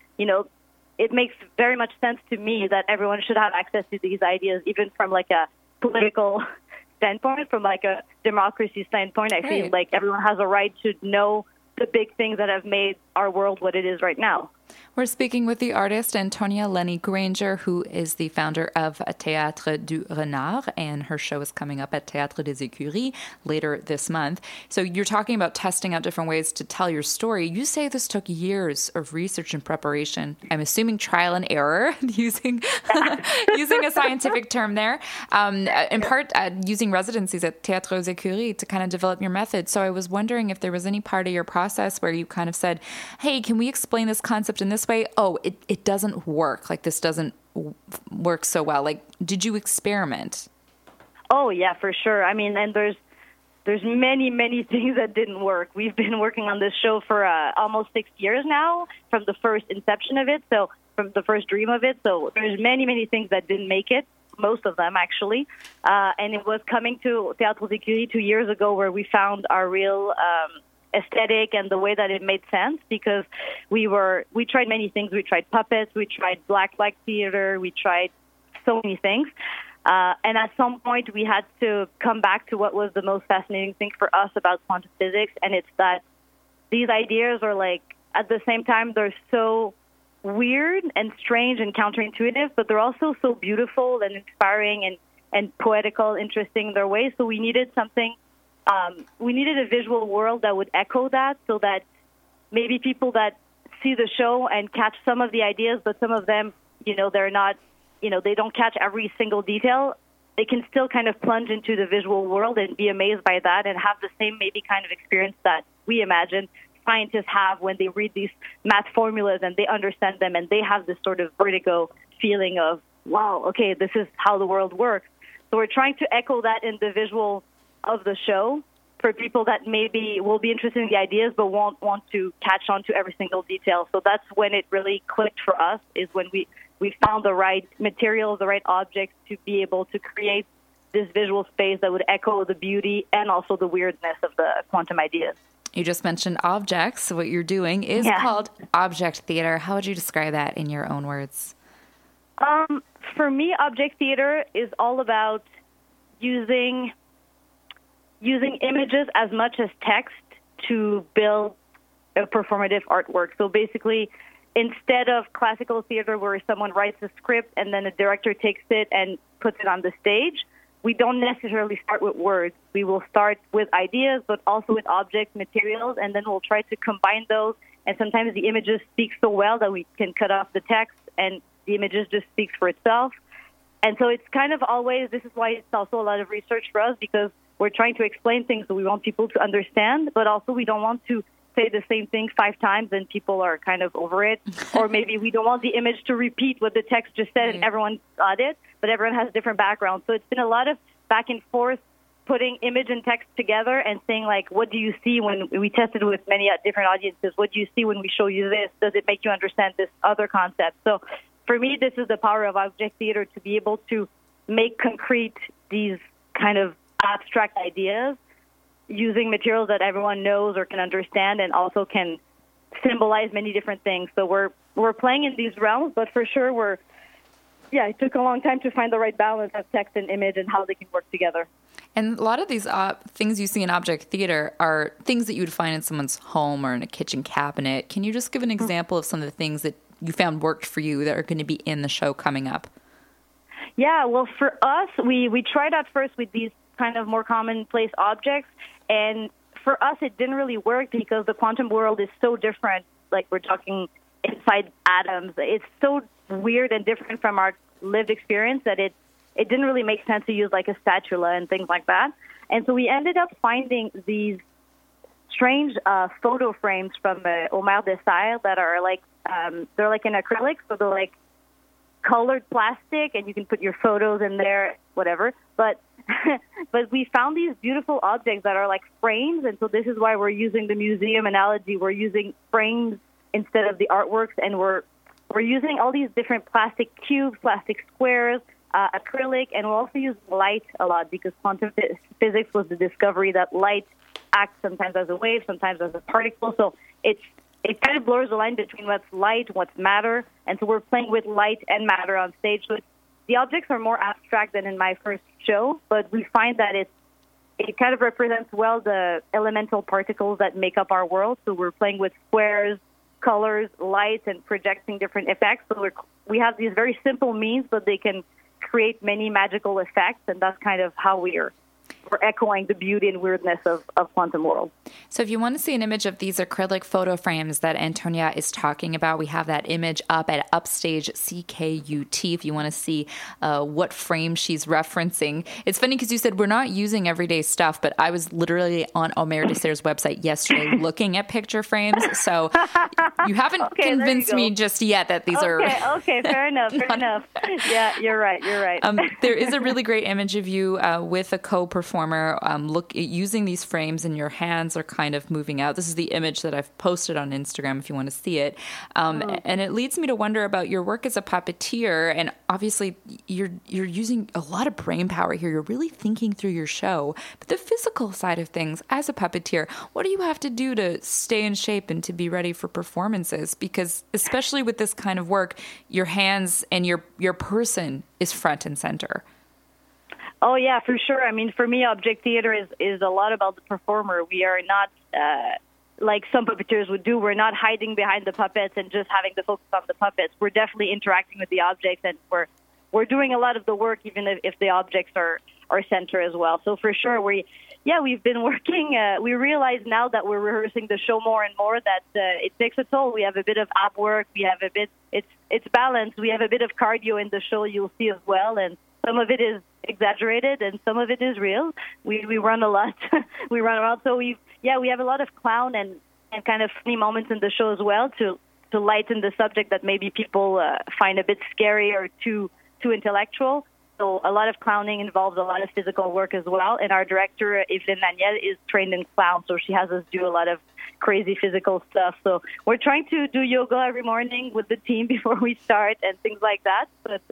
it makes very much sense to me that everyone should have access to these ideas, even from like a political standpoint, from like a democracy standpoint. I feel like everyone has a right to know the big things that have made our world what it is right now. We're speaking with the artist Antonia Lenny Granger, who is the founder of Théâtre du Renard, and her show is coming up at Théâtre des Écuries later this month. So you're talking about testing out different ways to tell your story. You say this took years of research and preparation. I'm assuming trial and error, using a scientific term there, in part using residencies at Théâtre des Écuries to kind of develop your method. So I was wondering if there was any part of your process where you kind of said, hey, can we explain this concept in this way? Oh, it doesn't work. Like, this doesn't work so well. Like, did you experiment? Oh, yeah, for sure. I mean, and there's many things that didn't work. We've been working on this show for almost 6 years now, from the first inception of it, so from the first dream of it. So there's many things that didn't make it, most of them, actually. And it was coming to Théâtre des Écuries 2 years ago where we found our real aesthetic and the way that it made sense, because we tried many things. We tried puppets, we tried black theater, we tried so many things. And at some point we had to come back to what was the most fascinating thing for us about quantum physics, and it's that these ideas are like, at the same time, they're so weird and strange and counterintuitive, but they're also so beautiful and inspiring and poetical, interesting in their ways. So we needed something. We needed a visual world that would echo that, so that maybe people that see the show and catch some of the ideas, but some of them, they're not, they don't catch every single detail. They can still kind of plunge into the visual world and be amazed by that and have the same maybe kind of experience that we imagine scientists have when they read these math formulas and they understand them and they have this sort of vertigo feeling of, wow, okay, this is how the world works. So we're trying to echo that in the visual of the show for people that maybe will be interested in the ideas but won't want to catch on to every single detail. So that's when it really clicked for us, is when we found the right materials, the right objects to be able to create this visual space that would echo the beauty and also the weirdness of the quantum ideas. You just mentioned objects. What you're doing is called object theater. How would you describe that in your own words? For me, object theater is all about using images as much as text to build a performative artwork. So basically, instead of classical theater where someone writes a script and then a director takes it and puts it on the stage, we don't necessarily start with words. We will start with ideas, but also with object materials, and then we'll try to combine those. And sometimes the images speak so well that we can cut off the text and the images just speaks for itself. And so it's kind of always, this is why it's also a lot of research for us, because we're trying to explain things that we want people to understand, but also we don't want to say the same thing 5 times and people are kind of over it. Or maybe we don't want the image to repeat what the text just said and everyone got it, but everyone has different backgrounds. So it's been a lot of back and forth, putting image and text together and saying, like, what do you see when we tested with many different audiences? What do you see when we show you this? Does it make you understand this other concept? So for me, this is the power of object theater, to be able to make concrete these kind of abstract ideas using materials that everyone knows or can understand and also can symbolize many different things. So we're playing in these realms, but for sure it took a long time to find the right balance of text and image and how they can work together. And a lot of these things you see in object theater are things that you would find in someone's home or in a kitchen cabinet. Can you just give an example of some of the things that you found worked for you that are going to be in the show coming up? Yeah, well, for us, we tried out first with these kind of more commonplace objects, and for us, it didn't really work because the quantum world is so different. Like, we're talking inside atoms. It's so weird and different from our lived experience that it didn't really make sense to use like a spatula and things like that. And so we ended up finding these strange photo frames from Omer Desire that are like, they're like in acrylic, so they're like colored plastic, and you can put your photos in there, whatever. But we found these beautiful objects that are like frames, and so this is why we're using the museum analogy. We're using frames instead of the artworks, and we're using all these different plastic cubes, plastic squares, acrylic, and we're also using light a lot because quantum physics was the discovery that light acts sometimes as a wave, sometimes as a particle. So it kind of blurs the line between what's light, what's matter, and so we're playing with light and matter on stage. So the objects are more abstract than in my first show, but we find that it kind of represents well the elemental particles that make up our world. So we're playing with squares, colors, light, and projecting different effects. So we have these very simple means, but they can create many magical effects, and that's kind of how we're echoing the beauty and weirdness of quantum world. So if you want to see an image of these acrylic photo frames that Antonia is talking about, we have that image up at Upstage CKUT if you want to see what frame she's referencing. It's funny because you said we're not using everyday stuff, but I was literally on Omer Desire's website yesterday looking at picture frames, so you haven't convinced me just yet that these are... Okay, fair enough. Yeah, you're right. There is a really great image of you with a co-performer using these frames, and your hands are kind of moving out. This is the image that I've posted on Instagram if you want to see it. And it leads me to wonder about your work as a puppeteer. And obviously, you're using a lot of brain power here. You're really thinking through your show. But the physical side of things, as a puppeteer, what do you have to do to stay in shape and to be ready for performances? Because especially with this kind of work, your hands and your person is front and center. Oh, yeah, for sure. I mean, for me, object theater is a lot about the performer. We are not, like some puppeteers would do, we're not hiding behind the puppets and just having the focus on the puppets. We're definitely interacting with the objects, and we're doing a lot of the work, even if the objects are center as well. So for sure, we've been working. We realize now that we're rehearsing the show more and more that it takes a toll. We have a bit of ab work. We have a bit, it's balanced. We have a bit of cardio in the show, you'll see as well, and some of it is exaggerated and some of it is real. We run a lot. We run around. So we have a lot of clown and kind of funny moments in the show as well to lighten the subject that maybe people find a bit scary or too intellectual. So a lot of clowning involves a lot of physical work as well. And our director, Evelyn Daniel, is trained in clown, so she has us do a lot of crazy physical stuff. So we're trying to do yoga every morning with the team before we start and things like that. But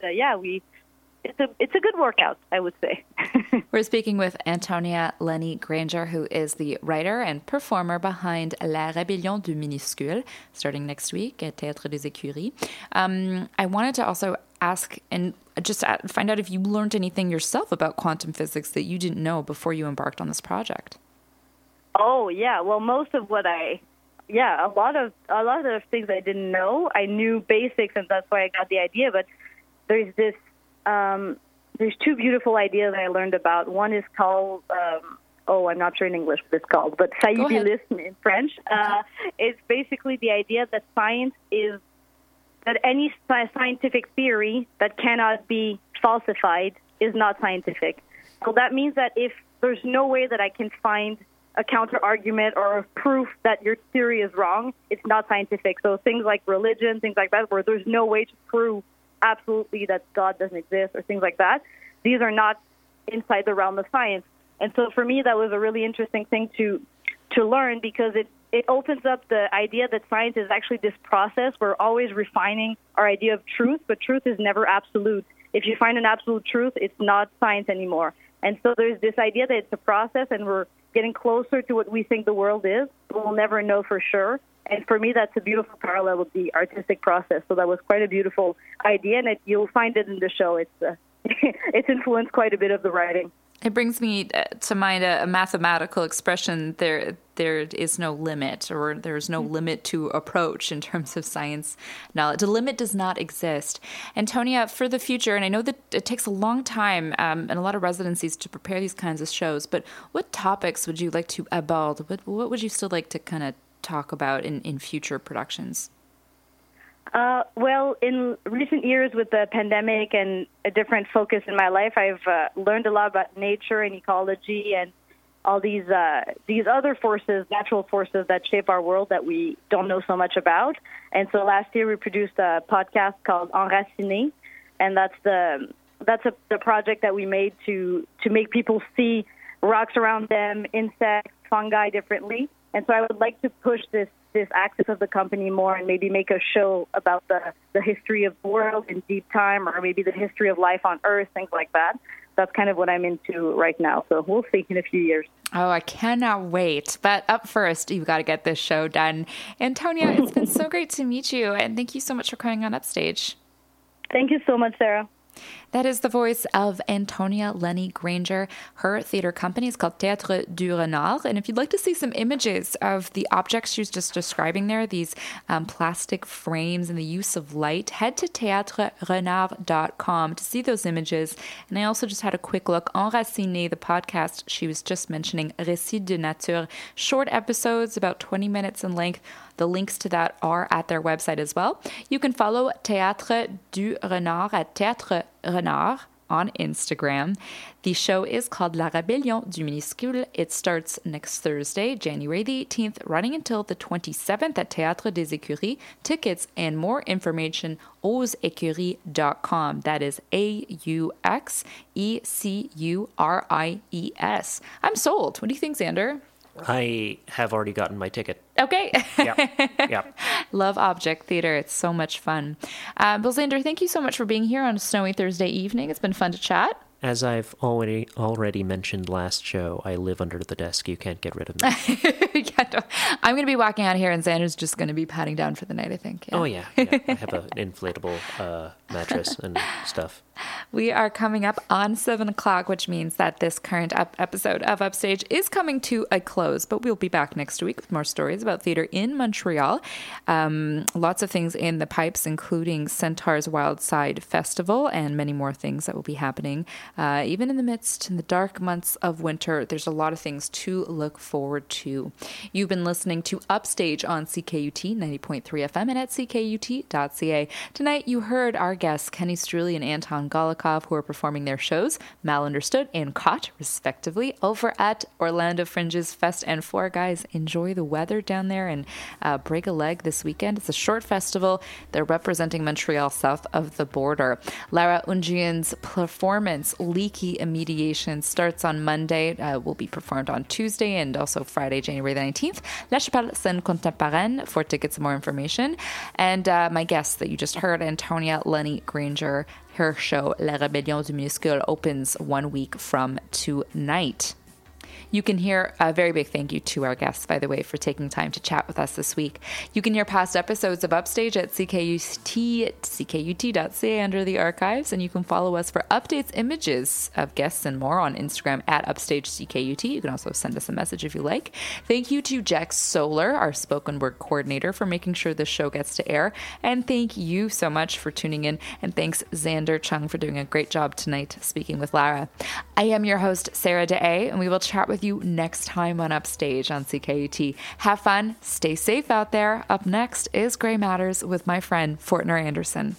it's a good workout, I would say. We're speaking with Antonia Lenny Granger, who is the writer and performer behind La Rébellion du Minuscule, starting next week at Théâtre des Écuries. I wanted to also ask and just find out if you learned anything yourself about quantum physics that you didn't know before you embarked on this project. Oh, yeah. Well, most of what a lot of things I didn't know. I knew basics, and that's why I got the idea. But there's this, there's two beautiful ideas I learned about. One is called, I'm not sure in English what it's called, but saillibilisme in French. It's basically the idea that science is, that any scientific theory that cannot be falsified is not scientific. So that means that if there's no way that I can find a counter-argument or a proof that your theory is wrong, it's not scientific. So things like religion, things like that, where there's no way to prove absolutely that God doesn't exist or things like that, these are not inside the realm of science. And so for me, that was a really interesting thing to learn, because it opens up the idea that science is actually this process. We're always refining our idea of truth, but truth is never absolute. If you find an absolute truth, it's not science anymore. And so there's this idea that it's a process, and we're getting closer to what we think the world is, but we'll never know for sure. And for me, that's a beautiful parallel with the artistic process. So that was quite a beautiful idea, and you'll find it in the show. It's it's influenced quite a bit of the writing. It brings me to mind a mathematical expression. There is no limit, or there's no limit to approach in terms of science knowledge. The limit does not exist. Antonia, for the future, and I know that it takes a long time and a lot of residencies to prepare these kinds of shows, but what topics would you like to aborde? What would you still like to kind of talk about in future productions? Well, in recent years with the pandemic and a different focus in my life, I've learned a lot about nature and ecology and all these other forces, natural forces that shape our world that we don't know so much about. And so last year we produced a podcast called Enraciné, and that's the project that we made to make people see rocks around them, insects, fungi differently. And so I would like to push this axis of the company more and maybe make a show about the history of the world in deep time, or maybe the history of life on Earth, things like that. That's kind of what I'm into right now. So we'll see in a few years. Oh, I cannot wait. But up first, you've got to get this show done. Antonia, it's been so great to meet you. And thank you so much for coming on Upstage. Thank you so much, Sarah. That is the voice of Antonia Lenny Granger. Her theater company is called Théâtre du Renard. And if you'd like to see some images of the objects she was just describing there, these plastic frames and the use of light, head to théâtrerenard.com to see those images. And I also just had a quick look. Enraciné, the podcast she was just mentioning, Récits de Nature, short episodes, about 20 minutes in length. The links to that are at their website as well. You can follow Théâtre du Renard at Théâtre Renard on Instagram. The show is called La Rébellion du Minuscule. It starts next Thursday, January the 18th, running until the 27th at Théâtre des Écuries. Tickets and more information, auxécuries.com. That is AUXECURIES. I'm sold. What do you think, Xander? I have already gotten my ticket. Okay. Yeah. Love Object Theater. It's so much fun. Bill Xander, thank you so much for being here on a snowy Thursday evening. It's been fun to chat. As I've already mentioned last show, I live under the desk. You can't get rid of me. I'm going to be walking out here, and Xander's just going to be patting down for the night, I think. Yeah. Oh, yeah. I have an inflatable mattress and stuff. We are coming up on 7 o'clock, which means that this current episode of Upstage is coming to a close, but we'll be back next week with more stories about theater in Montreal. Lots of things in the pipes, including Centaur's Wild Side Festival and many more things that will be happening. Even in the dark months of winter, there's a lot of things to look forward to. You've been listening to Upstage on CKUT 90.3 FM and at ckut.ca. Tonight, you heard our guests, Kenny Struley and Anton Golikov, who are performing their shows, Malunderstood and Caught, respectively, over at Orlando Fringe's Fest and Four. Guys, enjoy the weather down there and break a leg this weekend. It's a short festival. They're representing Montreal south of the border. Lara Unjian's performance, Leaky Mediation, starts on Monday, will be performed on Tuesday and also Friday, January the 19th. La Chapelle Scène Contemporaine for tickets and more information. And my guest that you just heard, Antonia Lenny Granger, her show La Rébellion du Minuscule opens 1 week from tonight. You can hear a very big thank you to our guests, by the way, for taking time to chat with us this week. You can hear past episodes of Upstage at ckut.ca under the archives, and you can follow us for updates, images of guests, and more on Instagram at UpstageCKUT. You can also send us a message if you like. Thank you to Jack Solar, our spoken word coordinator, for making sure this show gets to air. And thank you so much for tuning in. And thanks, Xander Chung, for doing a great job tonight speaking with Lara. I am your host, Sarah Day, and we will chat with you next time on Upstage on CKUT. Have fun, stay safe out there. Up next is Grey Matters with my friend Fortner Anderson.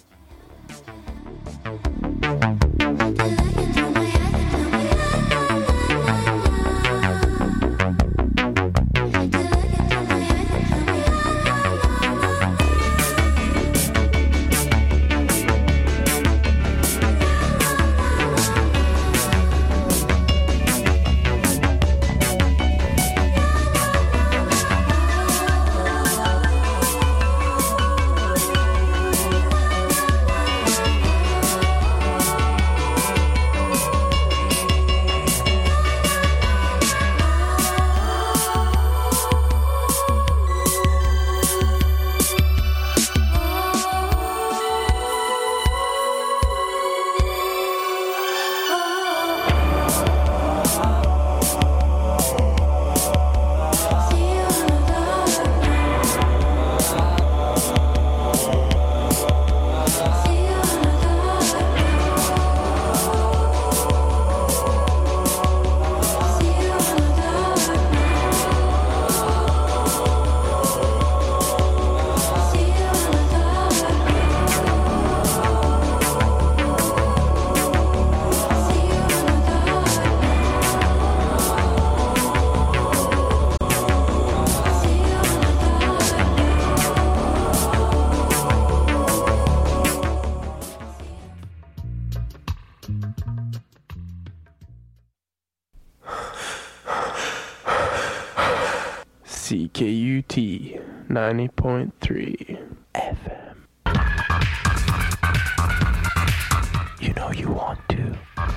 90.3 FM. You know you want to.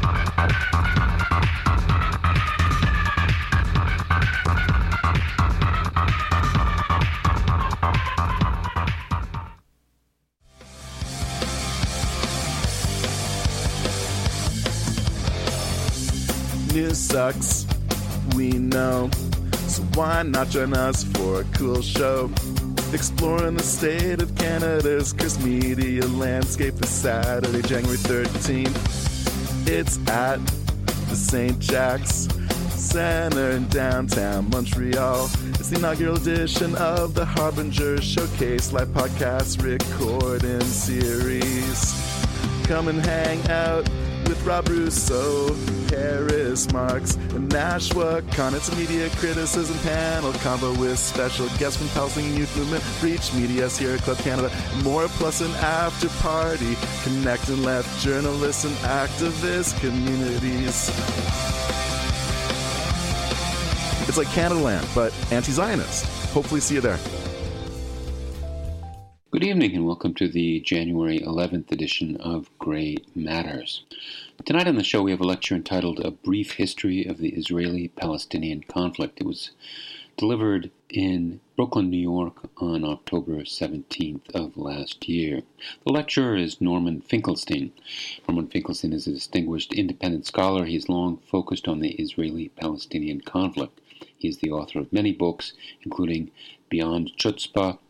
News sucks, we know, so why not join us for a cool show? Exploring the state of Canada's cursed media landscape this Saturday, January 13th. It's at the St. Jack's Centre in downtown Montreal. It's the inaugural edition of the Harbinger Showcase live podcast recording series. Come and hang out with Rob Russo, Harris Marks, and Nashua Khan. It's a media criticism panel convo with special guests from Palestinian Youth Movement, Reach Media, Sierra Club Canada, more, plus an after party connecting left journalists and activist communities. It's like Canadaland, but anti-Zionist. Hopefully see you there. Good evening and welcome to the January 11th edition of Grey Matters. Tonight on the show we have a lecture entitled A Brief History of the Israeli-Palestinian Conflict. It was delivered in Brooklyn, New York on October 17th of last year. The lecturer is Norman Finkelstein. Norman Finkelstein is a distinguished independent scholar. He's long focused on the Israeli-Palestinian conflict. He is the author of many books, including Beyond Chutzpah,